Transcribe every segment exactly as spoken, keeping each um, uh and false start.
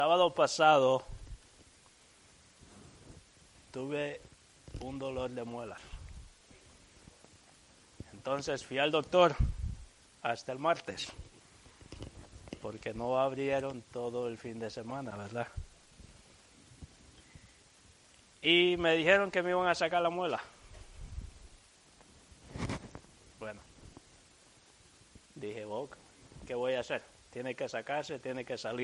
sábado pasado tuve un dolor de muela. Entonces fui al doctor hasta el martes, porque no abrieron todo el fin de semana, ¿verdad? Y me dijeron que me iban a sacar la muela. Bueno, dije, oh, ¿qué voy a hacer? Tiene que sacarse, tiene que salir.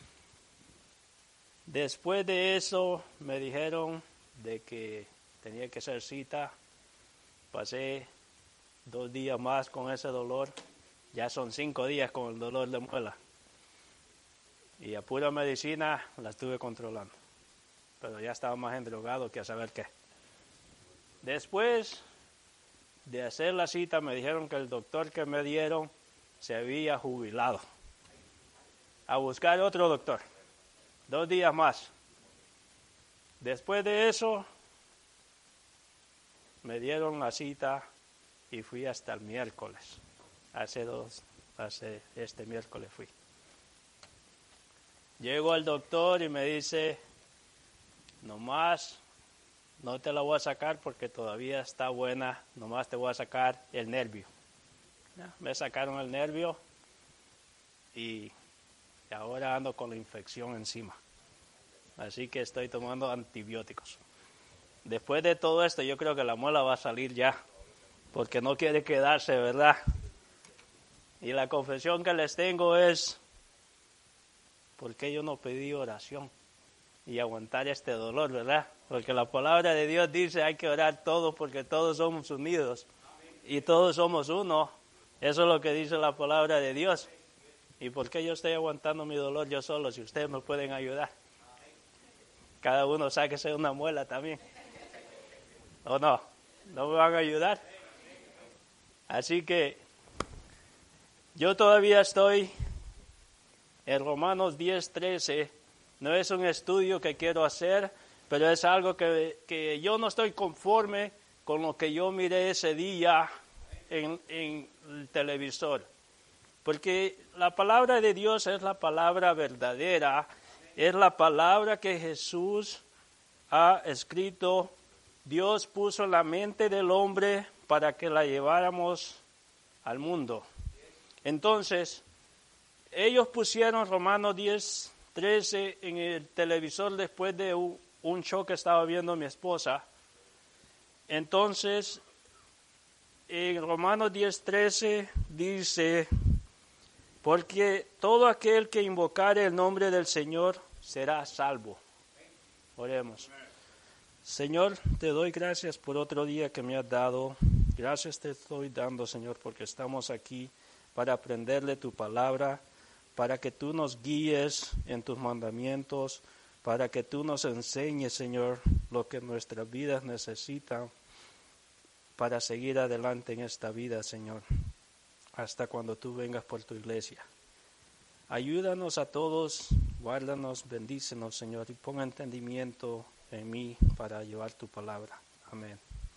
Después de eso me dijeron de que tenía que hacer cita. Pasé dos días más con ese dolor. Ya son cinco días con el dolor de muela. Y a pura medicina la estuve controlando. Pero ya estaba más endrogado que a saber qué. Después de hacer la cita me dijeron que el doctor que me dieron se había jubilado. A buscar otro doctor. Dos días más. Después de eso, me dieron la cita y fui hasta el miércoles. Hace dos, hace este miércoles fui. Llego al doctor y me dice, nomás no te la voy a sacar porque todavía está buena, nomás te voy a sacar el nervio. Ya, me sacaron el nervio y ahora ando con la infección encima. Así que estoy tomando antibióticos. Después de todo esto, yo creo que la muela va a salir ya, porque no quiere quedarse, ¿verdad? Y la confesión que les tengo es, ¿por qué yo no pedí oración y aguantar este dolor, verdad? Porque la palabra de Dios dice, hay que orar todos porque todos somos unidos y todos somos uno. Eso es lo que dice la palabra de Dios. ¿Y por qué yo estoy aguantando mi dolor yo solo si ustedes me pueden ayudar? Cada uno sáquese una muela también. ¿O no? ¿No me van a ayudar? Así que yo todavía estoy en Romanos diez, trece. No es un estudio que quiero hacer, pero es algo que, que yo no estoy conforme con lo que yo miré ese día en, en el televisor. Porque la palabra de Dios es la palabra verdadera, es la palabra que Jesús ha escrito. Dios puso en la mente del hombre para que la lleváramos al mundo. Entonces, ellos pusieron Romanos diez, trece en el televisor después de un, un show que estaba viendo mi esposa. Entonces, en Romanos diez, trece dice, porque todo aquel que invocare el nombre del Señor será salvo. Oremos. Señor, te doy gracias por otro día que me has dado. Gracias te estoy dando, Señor, porque estamos aquí para aprender de tu palabra, para que tú nos guíes en tus mandamientos, para que tú nos enseñes, Señor, lo que nuestras vidas necesitan para seguir adelante en esta vida, Señor, hasta cuando tú vengas por tu iglesia. Ayúdanos a todos, guárdanos, bendícenos, Señor, y pon entendimiento en mí para llevar tu palabra. Amén.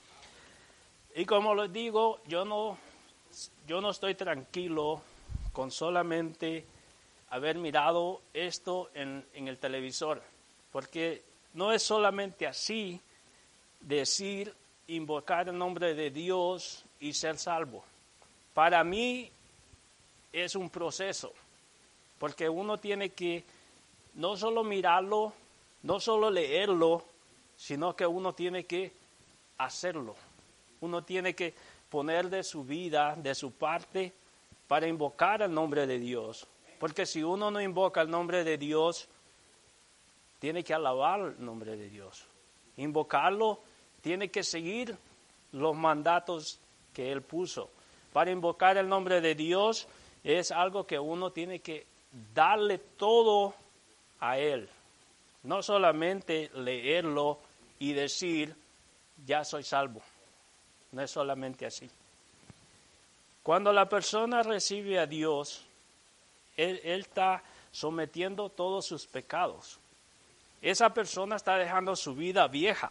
Y como les digo, yo no, yo no estoy tranquilo con solamente haber mirado esto en, en el televisor, porque no es solamente así decir, invocar el nombre de Dios y ser salvo. Para mí es un proceso, porque uno tiene que no solo mirarlo, no solo leerlo, sino que uno tiene que hacerlo. Uno tiene que poner de su vida, de su parte, para invocar el nombre de Dios. Porque si uno no invoca el nombre de Dios, tiene que alabar el nombre de Dios. Invocarlo, tiene que seguir los mandatos que Él puso. Para invocar el nombre de Dios es algo que uno tiene que darle todo a Él. No solamente leerlo y decir, ya soy salvo. No es solamente así. Cuando la persona recibe a Dios, Él, él está sometiendo todos sus pecados. Esa persona está dejando su vida vieja.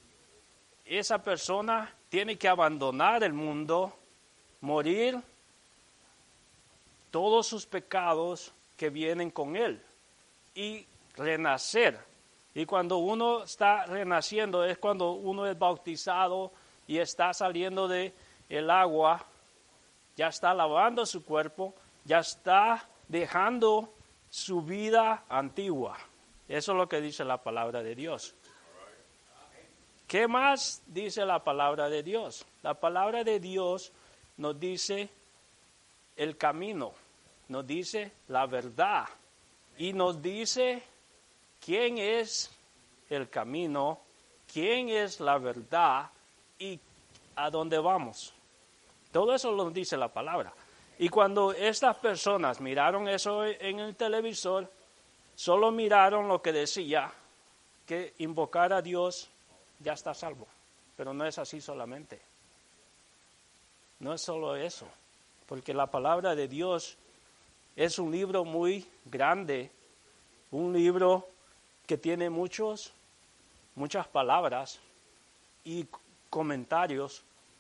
Esa persona tiene que abandonar el mundo, morir todos sus pecados que vienen con él. Y renacer. Y cuando uno está renaciendo es cuando uno es bautizado y está saliendo de el agua, ya está lavando su cuerpo, ya está dejando su vida antigua. Eso es lo que dice la palabra de Dios. ¿Qué más dice la palabra de Dios? La palabra de Dios nos dice el camino, nos dice la verdad y nos dice quién es el camino, quién es la verdad y a dónde vamos. Todo eso lo dice la palabra. Y cuando estas personas miraron eso en el televisor, solo miraron lo que decía, que invocar a Dios ya está salvo. Pero no es así solamente. No es solo eso. Porque la palabra de Dios es un libro muy grande, un libro que tiene muchos, muchas palabras y comentarios.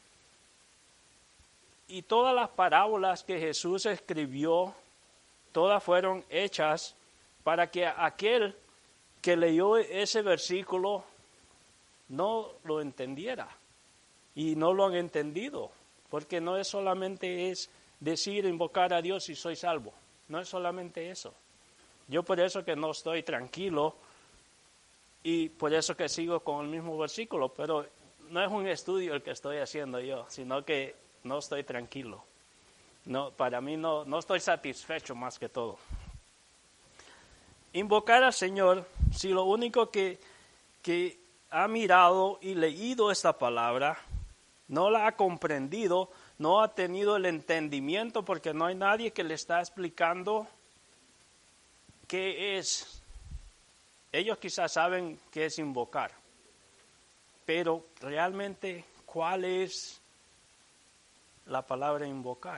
Y todas las parábolas que Jesús escribió, todas fueron hechas para que aquel que leyó ese versículo no lo entendiera. Y no lo han entendido, porque no es solamente es decir, invocar a Dios y soy salvo. No es solamente eso. Yo por eso que no estoy tranquilo y por eso que sigo con el mismo versículo, pero no es un estudio el que estoy haciendo yo, sino que no estoy tranquilo. No, para mí no, no estoy satisfecho más que todo. Invocar al Señor, si lo único que, que ha mirado y leído esta palabra, no la ha comprendido, no ha tenido el entendimiento, porque no hay nadie que le está explicando qué es. Ellos quizás saben qué es invocar, pero realmente, ¿cuál es la palabra invocar?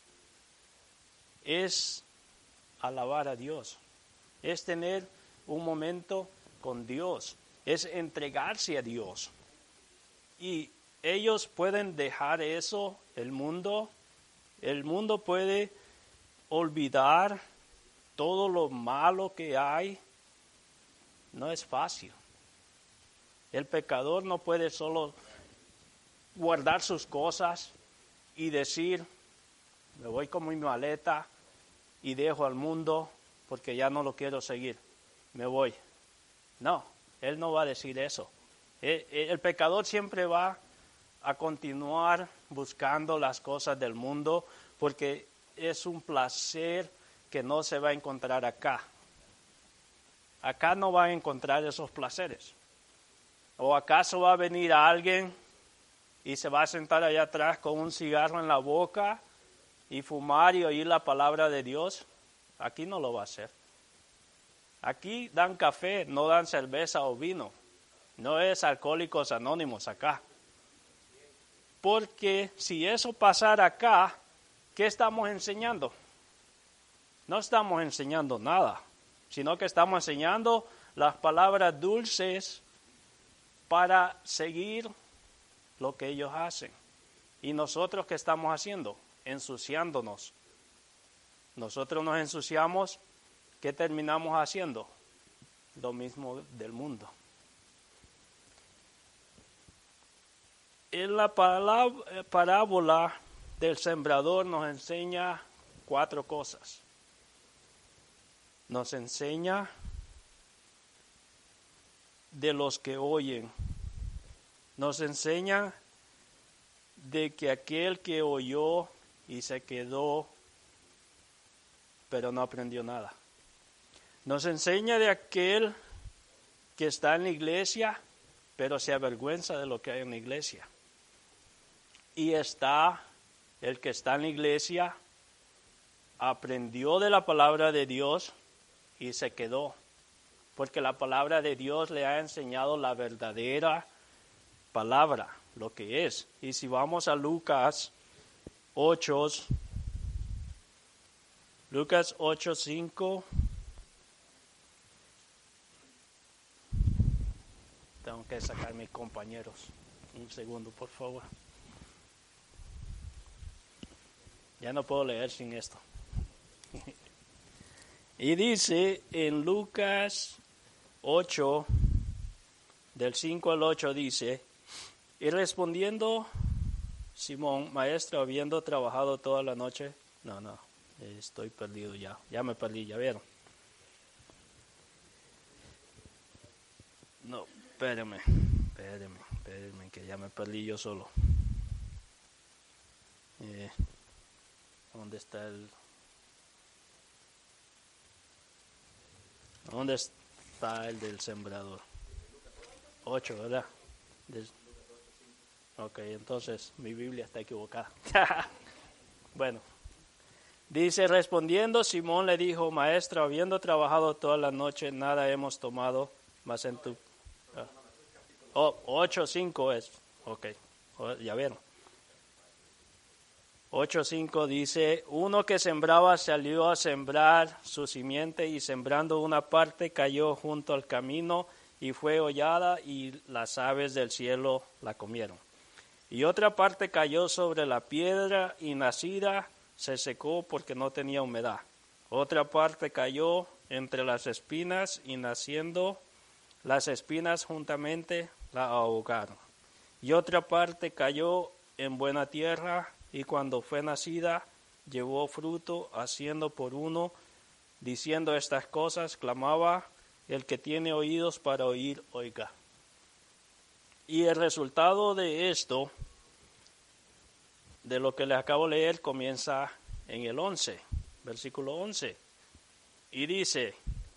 Es alabar a Dios, es tener un momento con Dios, es entregarse a Dios. Y ellos pueden dejar eso, el mundo, el mundo puede olvidar todo lo malo que hay. No es fácil. El pecador no puede solo guardar sus cosas y decir, me voy con mi maleta y dejo al mundo porque ya no lo quiero seguir, me voy. No, él no va a decir eso. El, el pecador siempre va a continuar buscando las cosas del mundo porque es un placer que no se va a encontrar acá. Acá no va a encontrar esos placeres. ¿O acaso va a venir a alguien y se va a sentar allá atrás con un cigarro en la boca y fumar y oír la palabra de Dios? Aquí no lo va a hacer. Aquí dan café, no dan cerveza o vino. No es Alcohólicos Anónimos acá. Porque si eso pasara acá, ¿qué estamos enseñando? No estamos enseñando nada, sino que estamos enseñando las palabras dulces para seguir lo que ellos hacen. ¿Y nosotros qué estamos haciendo? Ensuciándonos. Nosotros nos ensuciamos, ¿qué terminamos haciendo? Lo mismo del mundo. En la parábola del sembrador nos enseña cuatro cosas. Nos enseña de los que oyen. Nos enseña de que aquel que oyó y se quedó, pero no aprendió nada. Nos enseña de aquel que está en la iglesia, pero se avergüenza de lo que hay en la iglesia. Y está el que está en la iglesia, aprendió de la palabra de Dios y se quedó. Porque la palabra de Dios le ha enseñado la verdadera palabra, lo que es. Y si vamos a Lucas ocho, Lucas ocho, cinco. Tengo que sacar a mis compañeros. Un segundo, por favor. Ya no puedo leer sin esto. Y dice en Lucas ocho, del cinco al ocho dice, y respondiendo Simón, maestro, habiendo trabajado toda la noche, no, no, estoy perdido ya, ya me perdí, ya vieron. No, espérenme, espérenme, espérenme, que ya me perdí yo solo. Eh, ¿Dónde está el... ¿Dónde está el del sembrador? Ocho, ¿verdad? Des... Ok, entonces mi Biblia está equivocada. Bueno, dice, respondiendo Simón le dijo, maestro, habiendo trabajado toda la noche, nada hemos tomado, mas en tu... Ah. Oh, ocho, cinco es. Ok, oh, ya vieron. ocho cinco dice, uno que sembraba salió a sembrar su simiente y sembrando una parte cayó junto al camino y fue hollada y las aves del cielo la comieron. Y otra parte cayó sobre la piedra y nacida se secó porque no tenía humedad. Otra parte cayó entre las espinas y naciendo las espinas juntamente la ahogaron. Y otra parte cayó en buena tierra y cuando fue nacida, llevó fruto, haciendo por uno, diciendo estas cosas, clamaba, el que tiene oídos para oír, oiga. Y el resultado de esto, de lo que les acabo de leer, comienza en el once, versículo once. Y dice,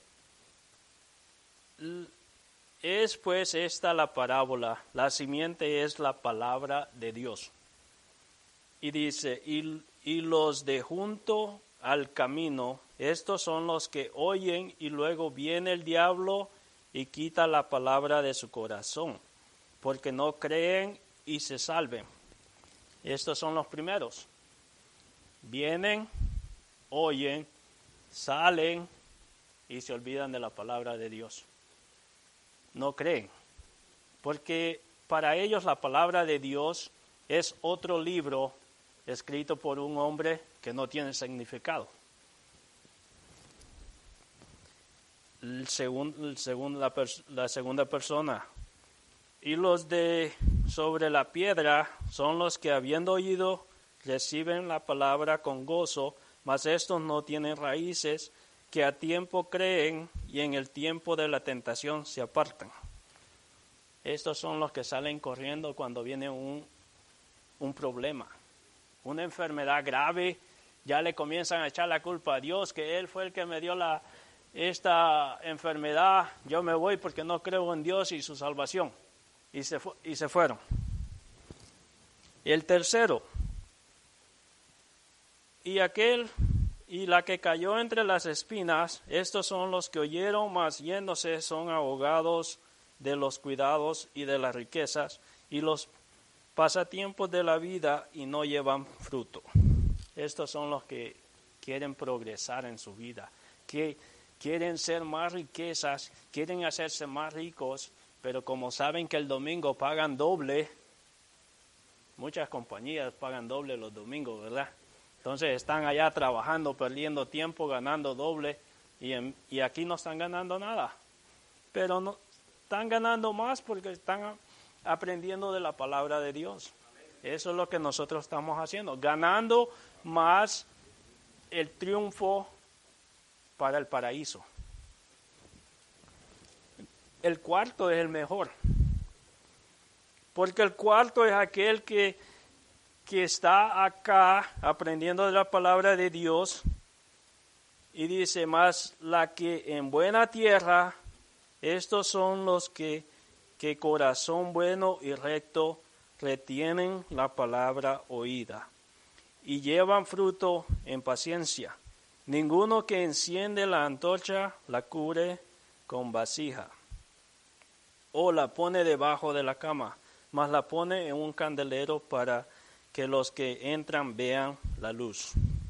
es pues esta la parábola, la simiente es la palabra de Dios. Y dice, y, y los de junto al camino, estos son los que oyen y luego viene el diablo y quita la palabra de su corazón, porque no creen y se salven. Estos son los primeros. Vienen, oyen, salen y se olvidan de la palabra de Dios. No creen, porque para ellos la palabra de Dios es otro libro escrito por un hombre que no tiene significado. El segundo, el segundo, la, pers- la segunda persona. Y los de sobre la piedra son los que habiendo oído reciben la palabra con gozo, mas estos no tienen raíces, que a tiempo creen y en el tiempo de la tentación se apartan. Estos son los que salen corriendo cuando viene un, un problema. Una enfermedad grave, ya le comienzan a echar la culpa a Dios, que Él fue el que me dio la, esta enfermedad, yo me voy porque no creo en Dios y su salvación. Y se, fu- y se fueron. Y el tercero, y aquel, y la que cayó entre las espinas, estos son los que oyeron, mas yéndose son ahogados de los cuidados y de las riquezas, y los pasatiempos de la vida y no llevan fruto. Estos son los que quieren progresar en su vida, que quieren ser más riquezas, quieren hacerse más ricos, pero como saben que el domingo pagan doble, muchas compañías pagan doble los domingos, ¿verdad? Entonces están allá trabajando, perdiendo tiempo, ganando doble, y, en, y aquí no están ganando nada. Pero no están ganando más porque están aprendiendo de la palabra de Dios. Eso es lo que nosotros estamos haciendo, ganando más el triunfo para el paraíso. El cuarto es el mejor, porque el cuarto es aquel que, que está acá aprendiendo de la palabra de Dios y dice, más la que en buena tierra, estos son los que, que corazón bueno y recto retienen la palabra oída y llevan fruto en paciencia. Ninguno que enciende la antorcha la cubre con vasija o la pone debajo de la cama, mas la pone en un candelero para que los que entran vean la luz.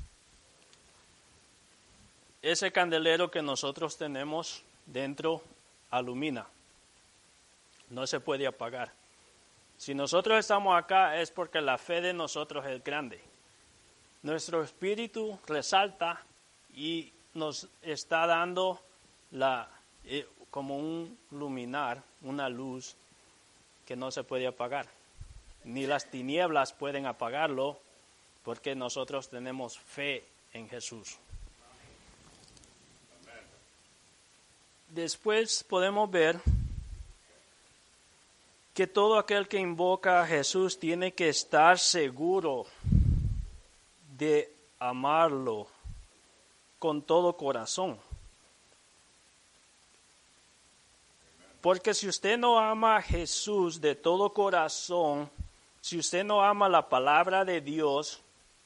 Ese candelero que nosotros tenemos dentro alumina, no se puede apagar. Si nosotros estamos acá es porque la fe de nosotros es grande. Nuestro espíritu resalta y nos está dando la, eh, como un luminar, una luz que no se puede apagar. Ni las tinieblas pueden apagarlo porque nosotros tenemos fe en Jesús. Después podemos ver que todo aquel que invoca a Jesús tiene que estar seguro de amarlo con todo corazón. Porque si usted no ama a Jesús de todo corazón, si usted no ama la palabra de Dios,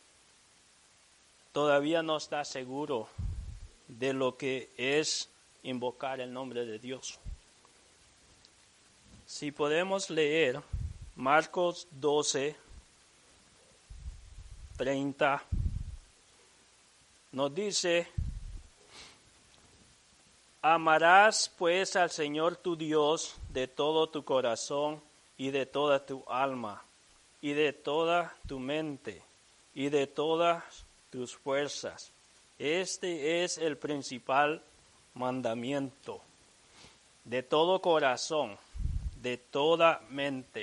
todavía no está seguro de lo que es invocar el nombre de Dios. Si podemos leer Marcos doce, treinta, nos dice: amarás pues al Señor tu Dios de todo tu corazón y de toda tu alma y de toda tu mente y de todas tus fuerzas. Este es el principal mandamiento. De todo corazón, de toda mente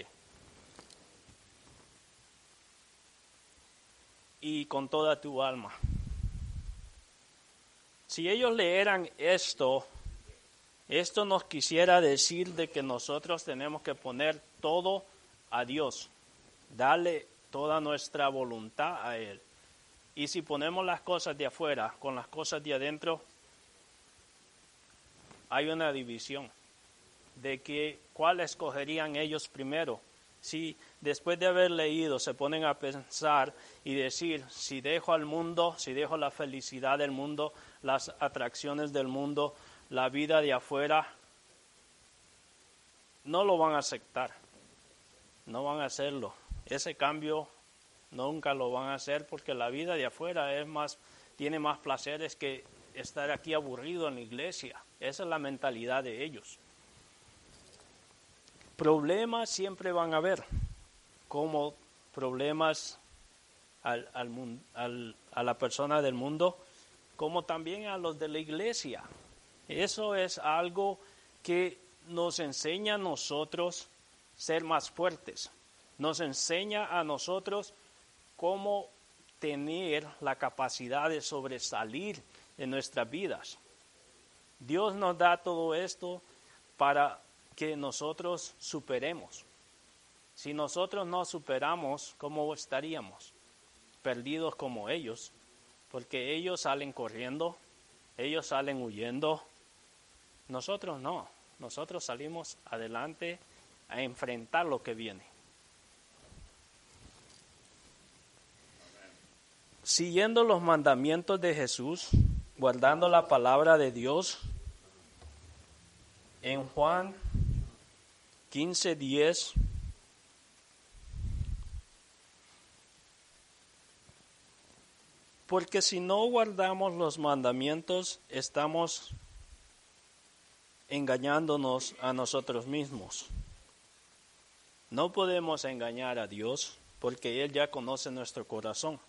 y con toda tu alma. Si ellos leeran esto, esto nos quisiera decir de que nosotros tenemos que poner todo a Dios, darle toda nuestra voluntad a Él. Y si ponemos las cosas de afuera con las cosas de adentro, hay una división de que cuál escogerían ellos primero. Si después de haber leído se ponen a pensar y decir, si dejo al mundo, si dejo la felicidad del mundo, las atracciones del mundo, la vida de afuera, no lo van a aceptar, no van a hacerlo. Ese cambio nunca lo van a hacer porque la vida de afuera es más, tiene más placeres que estar aquí aburrido en la iglesia. Esa es la mentalidad de ellos. Problemas siempre van a haber, como problemas al, al, al, a la persona del mundo, como también a los de la iglesia. Eso es algo que nos enseña a nosotros ser más fuertes. Nos enseña a nosotros cómo tener la capacidad de sobresalir en nuestras vidas. Dios nos da todo esto para que nosotros superemos. Si nosotros no superamos, ¿cómo estaríamos? Perdidos como ellos, porque ellos salen corriendo, ellos salen huyendo. Nosotros no, nosotros salimos adelante a enfrentar lo que viene. Siguiendo los mandamientos de Jesús, guardando la palabra de Dios, en Juan quince diez, porque si no guardamos los mandamientos, estamos engañándonos a nosotros mismos. No podemos engañar a Dios porque Él ya conoce nuestro corazón.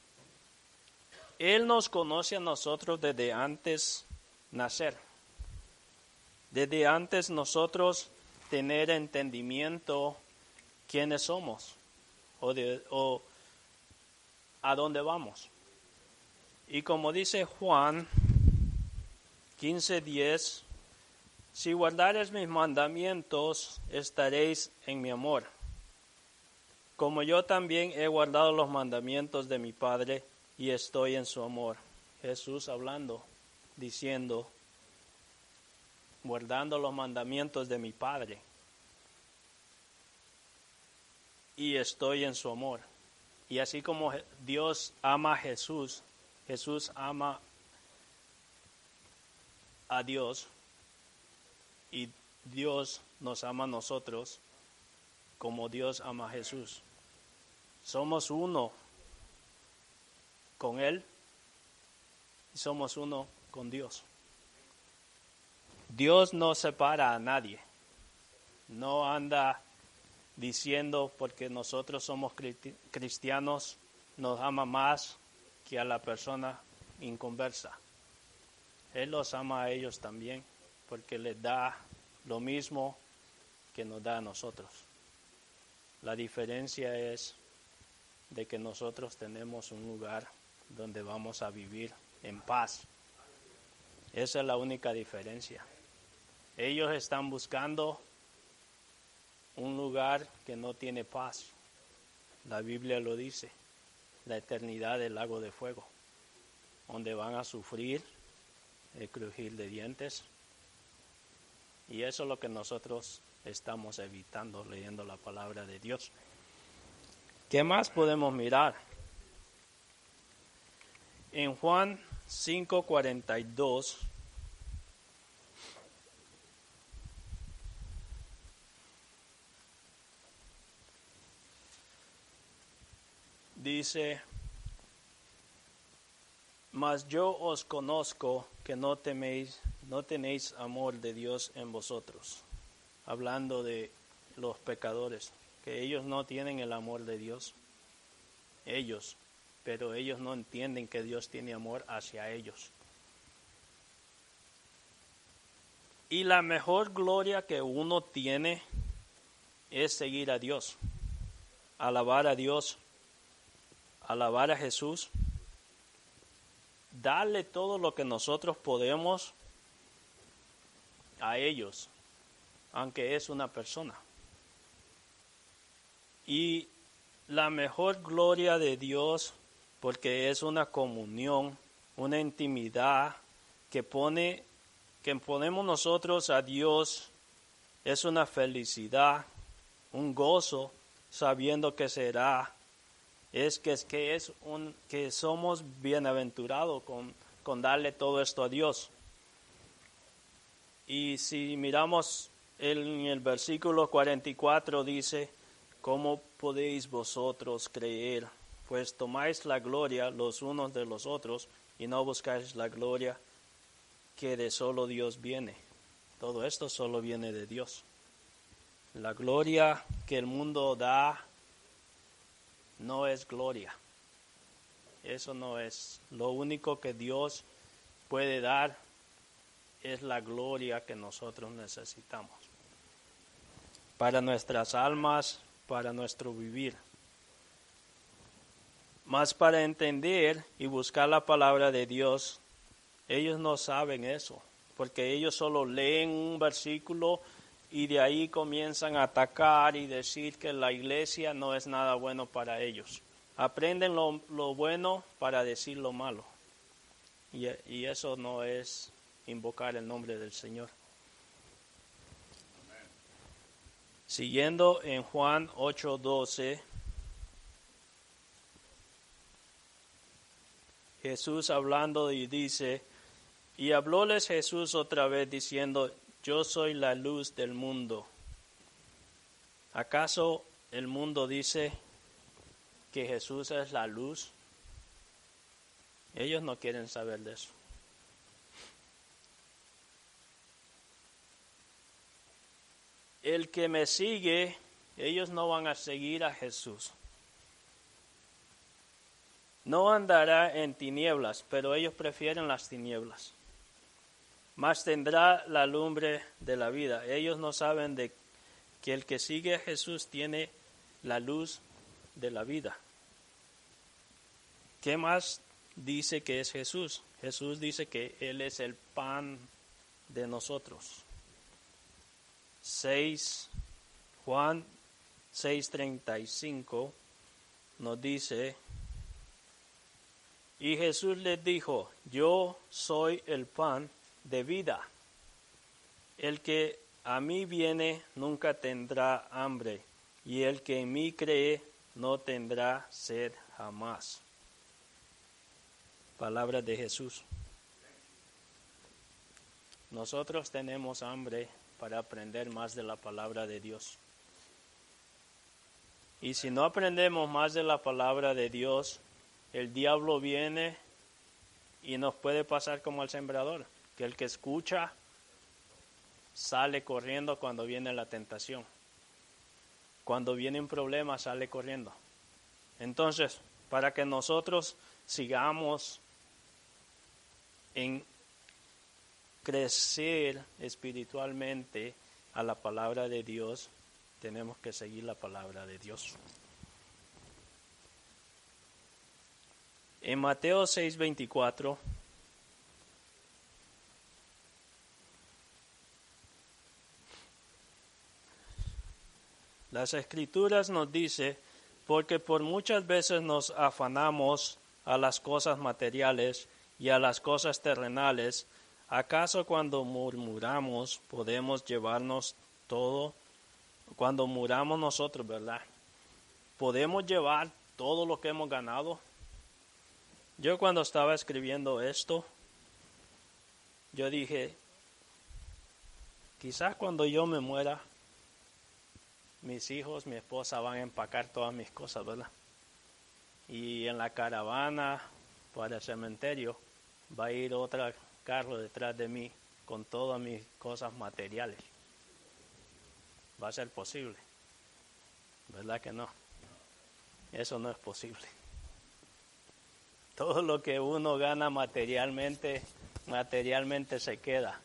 Él nos conoce a nosotros desde antes nacer. Desde antes nosotros tener entendimiento quiénes somos o, de, o a dónde vamos. Y como dice Juan quince diez, si guardareis mis mandamientos, estaréis en mi amor, como yo también he guardado los mandamientos de mi Padre y estoy en su amor. Jesús hablando, diciendo, guardando los mandamientos de mi Padre y estoy en su amor. Y así como Dios ama a Jesús, Jesús ama a Dios y Dios nos ama a nosotros como Dios ama a Jesús. Somos uno con Él y somos uno con Dios. Dios no separa a nadie. No anda diciendo porque nosotros somos cristianos nos ama más que a la persona inconversa. Él los ama a ellos también, porque les da lo mismo que nos da a nosotros. La diferencia es de que nosotros tenemos un lugar donde vamos a vivir en paz. Esa es la única diferencia. Ellos están buscando un lugar que no tiene paz. La Biblia lo dice, la eternidad del lago de fuego, donde van a sufrir el crujir de dientes. Y eso es lo que nosotros estamos evitando leyendo la palabra de Dios. ¿Qué más podemos mirar? En Juan cinco cuarenta y dos dice: mas yo os conozco que no teméis, no tenéis amor de Dios en vosotros. Hablando de los pecadores, que ellos no tienen el amor de Dios. Ellos, pero ellos no entienden que Dios tiene amor hacia ellos. Y la mejor gloria que uno tiene es seguir a Dios, alabar a Dios, alabar a Jesús, darle todo lo que nosotros podemos a ellos, aunque es una persona. Y la mejor gloria de Dios, porque es una comunión, una intimidad que pone, que ponemos nosotros a Dios, es una felicidad, un gozo, sabiendo que será, es que es que es un que somos bienaventurados con, con darle todo esto a Dios. Y si miramos el, en el versículo cuarenta y cuatro dice: ¿cómo podéis vosotros creer? Pues tomáis la gloria los unos de los otros y no buscáis la gloria que de solo Dios viene. Todo esto solo viene de Dios. La gloria que el mundo da no es gloria. Eso no es. Lo único que Dios puede dar es la gloria que nosotros necesitamos para nuestras almas, para nuestro vivir. Mas para entender y buscar la palabra de Dios, ellos no saben eso, porque ellos solo leen un versículo y de ahí comienzan a atacar y decir que la iglesia no es nada bueno para ellos. Aprenden lo, lo bueno para decir lo malo. Y, y eso no es invocar el nombre del Señor. Amén. Siguiendo en Juan ocho doce, Jesús hablando y dice: y hablóles Jesús otra vez diciendo: yo soy la luz del mundo. ¿Acaso el mundo dice que Jesús es la luz? Ellos no quieren saber de eso. El que me sigue, ellos no van a seguir a Jesús. No andará en tinieblas, pero ellos prefieren las tinieblas. Mas tendrá la lumbre de la vida. Ellos no saben de que el que sigue a Jesús tiene la luz de la vida. ¿Qué más dice que es Jesús? Jesús dice que Él es el pan de nosotros. seis, Juan seis treinta y cinco nos dice: y Jesús les dijo: yo soy el pan de vida. El que a mí viene nunca tendrá hambre, y el que en mí cree no tendrá sed jamás. Palabra de Jesús. Nosotros tenemos hambre para aprender más de la palabra de Dios. Y si no aprendemos más de la palabra de Dios, el diablo viene y nos puede pasar como al sembrador, que el que escucha sale corriendo cuando viene la tentación. Cuando viene un problema sale corriendo. Entonces, para que nosotros sigamos en crecer espiritualmente a la palabra de Dios, tenemos que seguir la palabra de Dios. En Mateo seis veinticuatro, las Escrituras nos dice, porque por muchas veces nos afanamos a las cosas materiales y a las cosas terrenales, ¿acaso cuando murmuramos podemos llevarnos todo? Cuando muramos nosotros, ¿verdad? ¿Podemos llevar todo lo que hemos ganado? Yo cuando estaba escribiendo esto, yo dije, quizás cuando yo me muera, mis hijos, mi esposa van a empacar todas mis cosas, ¿verdad? Y en la caravana para el cementerio va a ir otro carro detrás de mí con todas mis cosas materiales. Va a ser posible, ¿verdad que no? Eso no es posible. Todo lo que uno gana materialmente, materialmente se queda.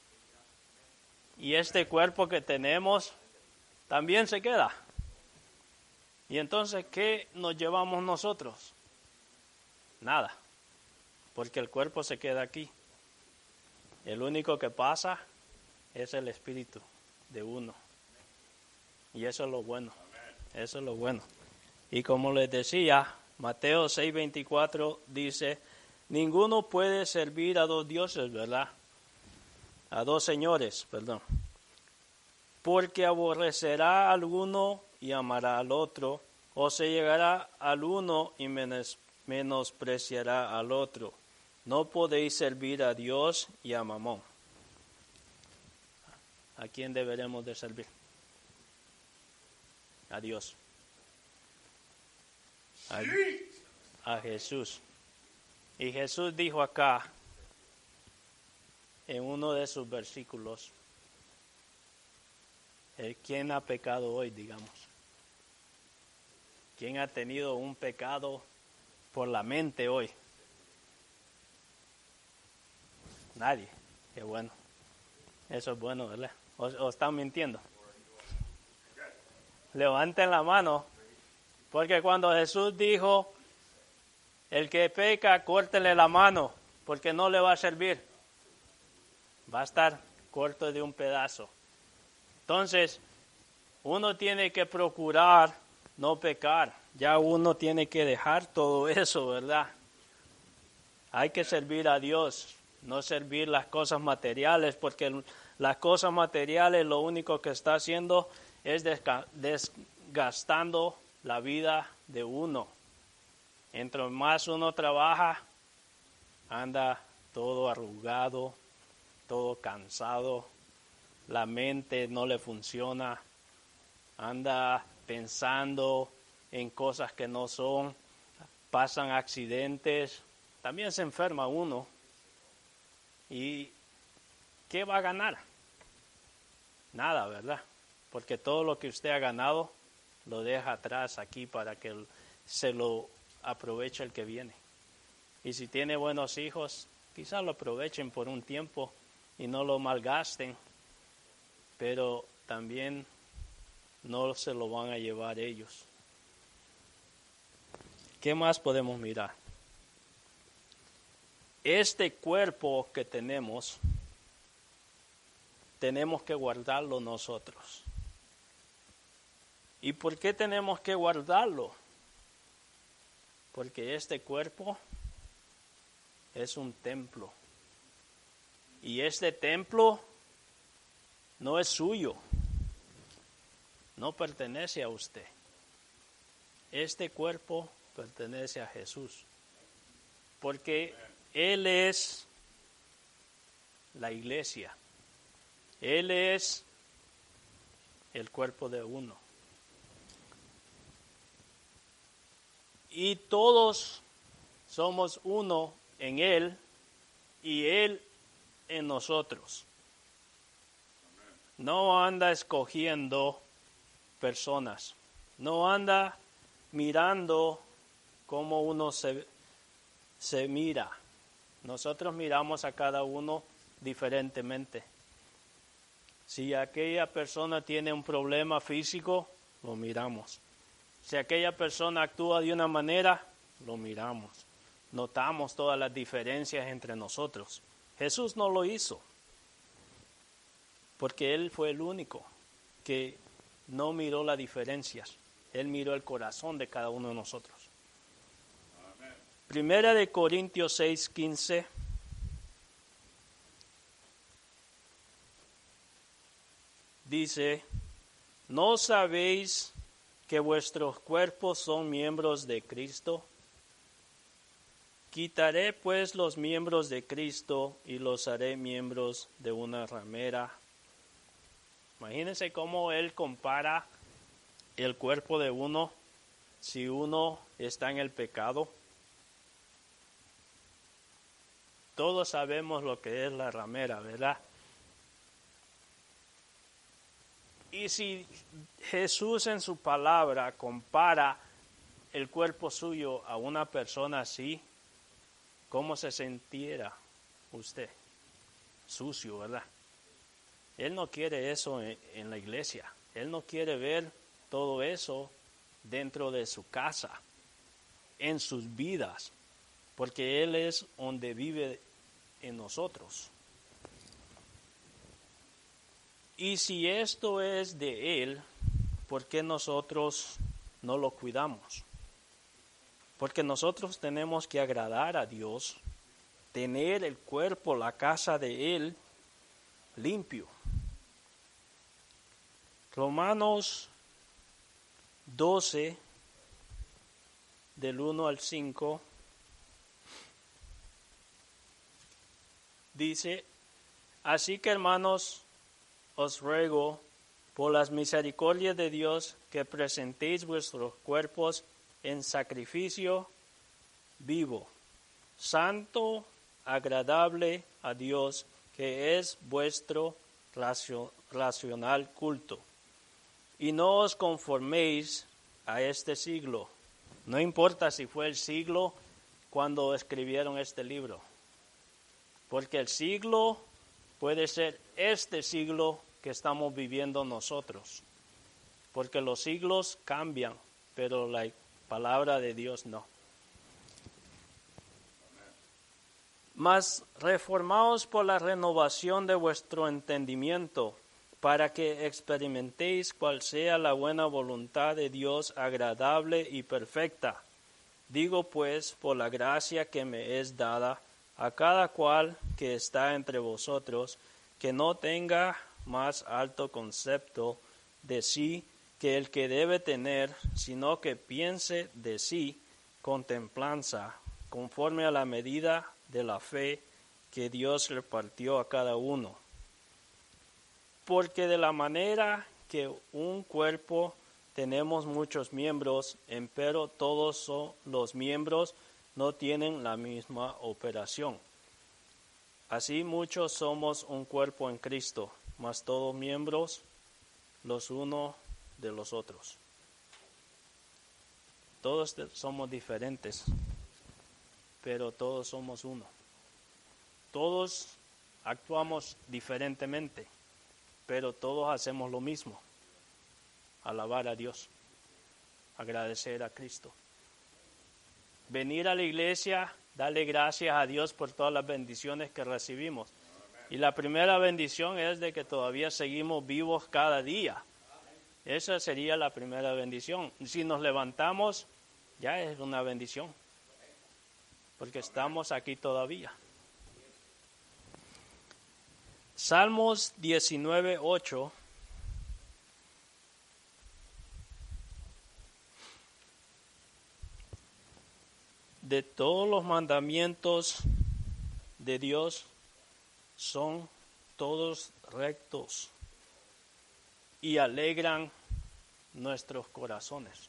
Y este cuerpo que tenemos también se queda. Y entonces, ¿qué nos llevamos nosotros? Nada, porque el cuerpo se queda aquí. El único que pasa es el espíritu de uno. Y eso es lo bueno, eso es lo bueno. Y como les decía, Mateo seis veinticuatro dice, ninguno puede servir a dos dioses, ¿verdad? A dos señores, perdón. Porque aborrecerá al uno y amará al otro, o se llegará al uno y menos, menospreciará al otro. No podéis servir a Dios y a Mamón. ¿A quién deberemos de servir? A Dios. A, a Jesús. Y Jesús dijo acá, en uno de sus versículos, el ¿quién ha pecado hoy, digamos? ¿Quién ha tenido un pecado por la mente hoy? Nadie. Qué bueno. Eso es bueno, ¿verdad? ¿O, o están mintiendo? Levanten la mano, porque cuando Jesús dijo, el que peca, córtele la mano, porque no le va a servir. Va a estar corto de un pedazo. Entonces, uno tiene que procurar no pecar. Ya uno tiene que dejar todo eso, ¿verdad? Hay que servir a Dios, no servir las cosas materiales, porque las cosas materiales lo único que está haciendo es desgastando la vida de uno. Entre más uno trabaja, anda todo arrugado, todo cansado. La mente no le funciona, anda pensando en cosas que no son, pasan accidentes, también se enferma uno. ¿Y qué va a ganar? Nada, ¿verdad? Porque todo lo que usted ha ganado lo deja atrás aquí para que se lo aproveche el que viene. Y si tiene buenos hijos, quizás lo aprovechen por un tiempo y no lo malgasten, pero también no se lo van a llevar ellos. ¿Qué más podemos mirar? Este cuerpo que tenemos, tenemos que guardarlo nosotros. ¿Y por qué tenemos que guardarlo? Porque este cuerpo es un templo. Y este templo no es suyo, no pertenece a usted. Este cuerpo pertenece a Jesús, porque Él es la iglesia, Él es el cuerpo de uno. Y todos somos uno en Él y Él en nosotros. No anda escogiendo personas, no anda mirando cómo uno se, se mira. Nosotros miramos a cada uno diferentemente. Si aquella persona tiene un problema físico, lo miramos. Si aquella persona actúa de una manera, lo miramos. Notamos todas las diferencias entre nosotros. Jesús no lo hizo, porque Él fue el único que no miró las diferencias. Él miró el corazón de cada uno de nosotros. Amén. Primera de Corintios seis, quince. Dice, ¿no sabéis que vuestros cuerpos son miembros de Cristo? Quitaré pues los miembros de Cristo y los haré miembros de una ramera. Imagínense cómo Él compara el cuerpo de uno si uno está en el pecado. Todos sabemos lo que es la ramera, ¿verdad? Y si Jesús en su palabra compara el cuerpo suyo a una persona así, ¿cómo se sintiera usted? Sucio, ¿verdad? Él no quiere eso en, en la iglesia. Él no quiere ver todo eso dentro de su casa, en sus vidas, porque Él es donde vive en nosotros. Y si esto es de Él, ¿por qué nosotros no lo cuidamos? Porque nosotros tenemos que agradar a Dios, tener el cuerpo, la casa de Él, limpio. Romanos doce, del uno al cinco, dice, así que hermanos, os ruego por las misericordias de Dios que presentéis vuestros cuerpos en sacrificio vivo, santo, agradable a Dios, que es vuestro racional culto. Y no os conforméis a este siglo. No importa si fue el siglo cuando escribieron este libro, porque el siglo puede ser este siglo que estamos viviendo nosotros, porque los siglos cambian, pero la palabra de Dios no. Mas reformaos por la renovación de vuestro entendimiento, para que experimentéis cuál sea la buena voluntad de Dios agradable y perfecta. Digo pues, por la gracia que me es dada, a cada cual que está entre vosotros, que no tenga más alto concepto de sí que el que debe tener, sino que piense de sí con templanza, conforme a la medida de la fe que Dios repartió a cada uno. Porque de la manera que un cuerpo tenemos muchos miembros, empero todos son, los miembros no tienen la misma operación. Así muchos somos un cuerpo en Cristo, mas todos miembros los unos de los otros. Todos somos diferentes, pero todos somos uno. Todos actuamos diferentemente, pero todos hacemos lo mismo: alabar a Dios, agradecer a Cristo, venir a la iglesia, darle gracias a Dios por todas las bendiciones que recibimos. Y la primera bendición es de que todavía seguimos vivos cada día. Esa sería la primera bendición. Si nos levantamos, ya es una bendición, porque estamos aquí todavía. Salmos diecinueve, ocho. De todos los mandamientos de Dios son todos rectos y alegran nuestros corazones.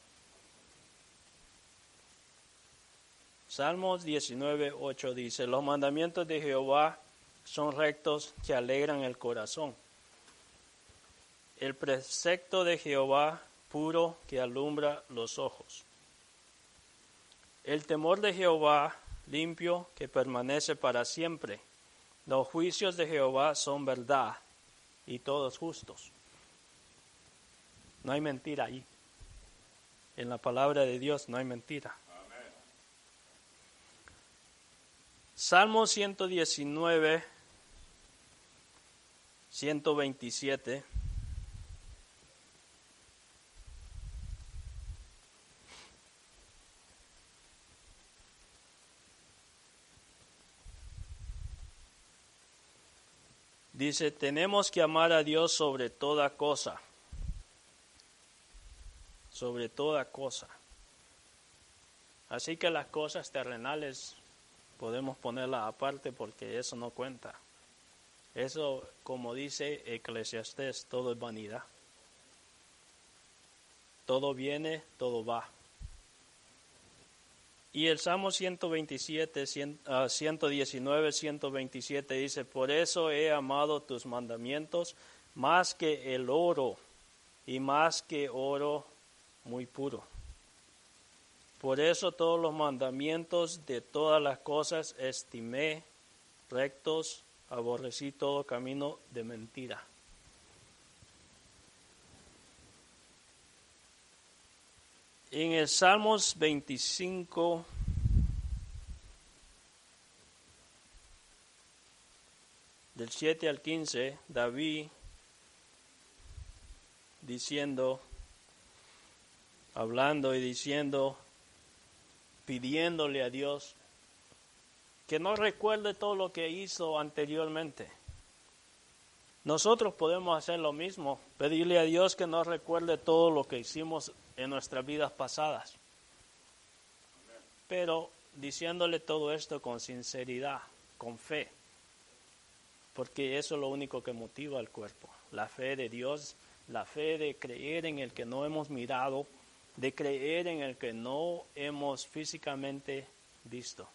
Salmos diecinueve, ocho dice, los mandamientos de Jehová son rectos que alegran el corazón. El precepto de Jehová puro que alumbra los ojos. El temor de Jehová limpio que permanece para siempre. Los juicios de Jehová son verdad y todos justos. No hay mentira ahí. En la palabra de Dios no hay mentira. Amén. Salmo ciento diecinueve, ciento veintisiete. Dice, tenemos que amar a Dios sobre toda cosa. Sobre toda cosa. Así que las cosas terrenales podemos ponerlas aparte porque eso no cuenta. Eso, como dice Eclesiastés, todo es vanidad. Todo viene, todo va. Y el Salmo ciento veintisiete, ciento diecinueve, ciento veintisiete dice, por eso he amado tus mandamientos más que el oro y más que oro muy puro. Por eso todos los mandamientos de todas las cosas estimé rectos, aborrecí todo camino de mentira. En el Salmos veinticinco, del siete al quince, David diciendo, hablando y diciendo, pidiéndole a Dios que no recuerde todo lo que hizo anteriormente. Nosotros podemos hacer lo mismo, pedirle a Dios que no recuerde todo lo que hicimos en nuestras vidas pasadas. Pero diciéndole todo esto con sinceridad, con fe, porque eso es lo único que motiva al cuerpo, la fe de Dios, la fe de creer en el que no hemos mirado, de creer en el que no hemos físicamente visto.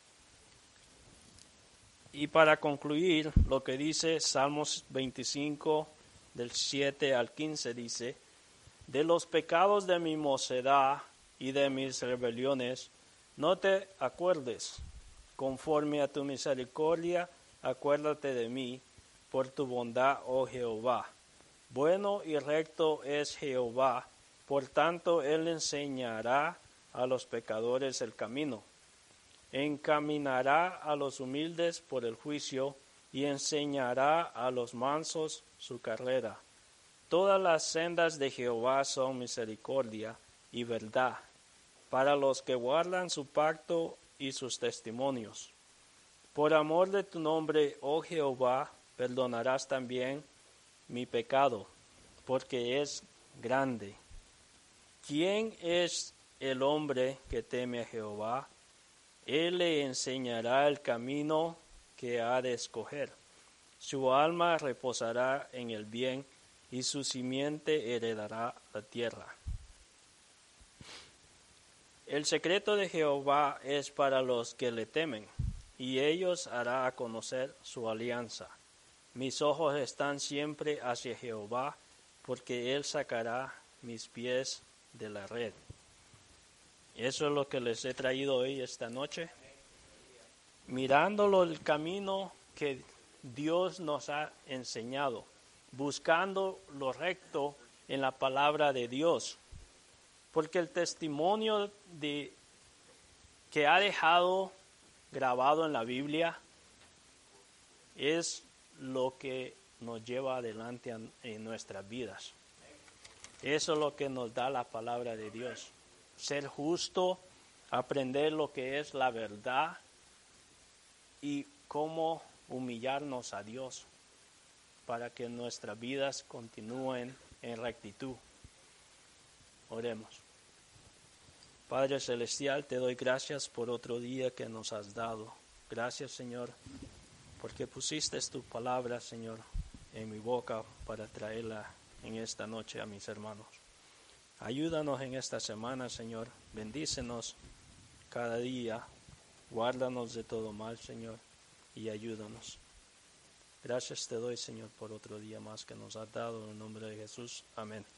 Y para concluir, lo que dice Salmos veinticinco, del siete al quince, dice, de los pecados de mi mocedad y de mis rebeliones, no te acuerdes, conforme a tu misericordia, acuérdate de mí, por tu bondad, oh Jehová. Bueno y recto es Jehová, por tanto él enseñará a los pecadores el camino. Encaminará a los humildes por el juicio y enseñará a los mansos su carrera. Todas las sendas de Jehová son misericordia y verdad para los que guardan su pacto y sus testimonios. Por amor de tu nombre, oh Jehová, perdonarás también mi pecado, porque es grande. ¿Quién es el hombre que teme a Jehová? Él le enseñará el camino que ha de escoger. Su alma reposará en el bien y su simiente heredará la tierra. El secreto de Jehová es para los que le temen, y ellos hará a conocer su alianza. Mis ojos están siempre hacia Jehová, porque él sacará mis pies de la red. Eso es lo que les he traído hoy esta noche. Mirándolo el camino que Dios nos ha enseñado, buscando lo recto en la palabra de Dios. Porque el testimonio de, que ha dejado grabado en la Biblia es lo que nos lleva adelante en, en nuestras vidas. Eso es lo que nos da la palabra de Dios. Ser justo, aprender lo que es la verdad y cómo humillarnos a Dios para que nuestras vidas continúen en rectitud. Oremos. Padre Celestial, te doy gracias por otro día que nos has dado. Gracias, Señor, porque pusiste tu palabra, Señor, en mi boca para traerla en esta noche a mis hermanos. Ayúdanos en esta semana, Señor. Bendícenos cada día. Guárdanos de todo mal, Señor, y ayúdanos. Gracias te doy, Señor, por otro día más que nos has dado. En el nombre de Jesús. Amén.